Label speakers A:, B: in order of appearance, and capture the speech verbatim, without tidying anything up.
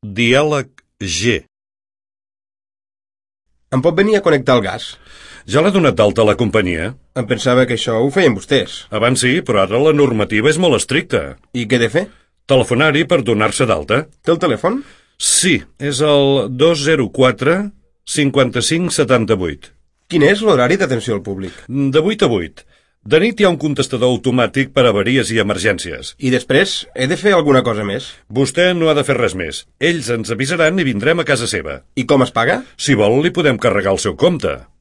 A: Diàleg G.
B: Em pot venir a connectar el gas?
A: Ja l'ha donat d'alta la companyia?
B: Em pensava que això ho feien vostès.
A: Abans sí, però ara la normativa és molt estricta.
B: I què he de fer?
A: Telefonar-hi per donar-se d'alta.
B: Té el telèfon?
A: Sí, és el dos zero quatre cinquanta-cinc setanta-vuit.
B: Quin és l'horari d'atenció al públic?
A: De vuit a vuit. De nit hi ha un contestador automàtic per a avaries i emergències.
B: I després, he de fer alguna cosa més?
A: Vostè no ha de fer res més. Ells ens avisaran i vindrem a casa seva.
B: I com es paga?
A: Si vol, li podem carregar el seu compte.